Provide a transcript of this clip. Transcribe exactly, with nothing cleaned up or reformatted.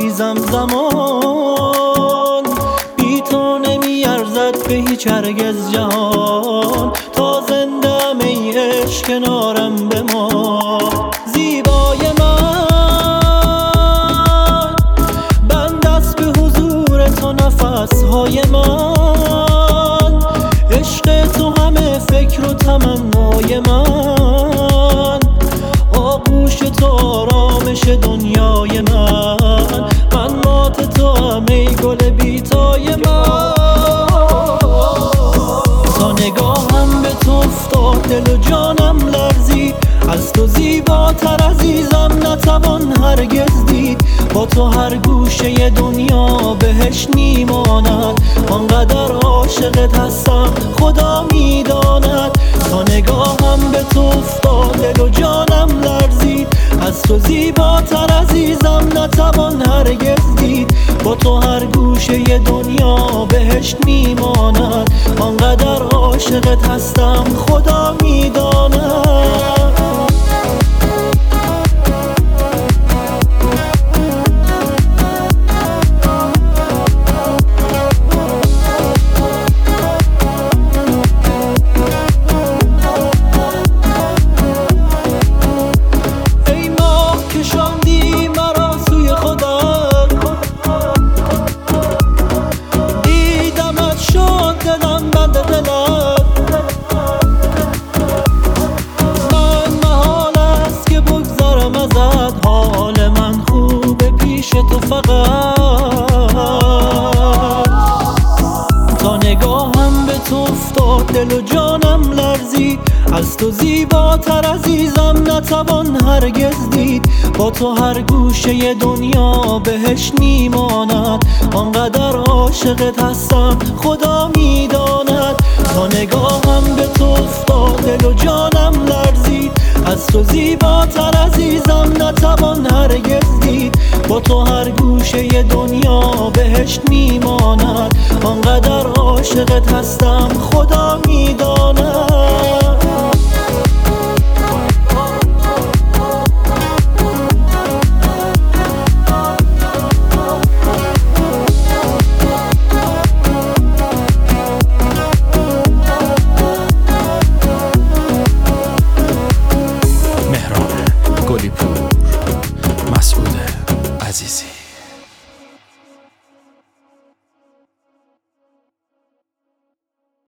عزیزم زمان، بی تو نمیارزد به هیچ هرگز جهان. تا زندم ای عشق کنارم بمان. زیبای من بند است به حضور تو نفسهای من، عشق تو همه فکر و تمنای من، آغوش تو آرامش دنیای من، من مات تو هم ای گل بیتای من. تا نگاهم به تو افتاد دل و جانم لرزید، از تو زیباتر عزیزم نتوان هرگز دید. با تو هر گوشه دنیا بهش میماند، آنقدر عاشقت هستم خدا میداند. تا نگاهم به تو افتاد دل و جانم لرزید، از تو زیباتر عزیزم نتوان هرگز دید. با تو هر گوشه دنیا بهش میماند، آنقدر عاشقت هستم خدا میداند. تو فقط تا نگاهم به تو افتاد دل و جانم لرزید، از تو زیباتر عزیزم نتوان هرگز دید. با تو هر گوشه دنیا بهش میماند، آنقدر عاشقت هستم خدا میداند. تا نگاهم به تو افتاد دل و جانم لرزید، از تو زیباتر عزیزم نتوان هرگز دید. با تو هر گوشه دنیا بهش میماند، آنقدر عاشقت هستم خدا میداند. مهران گلی پور.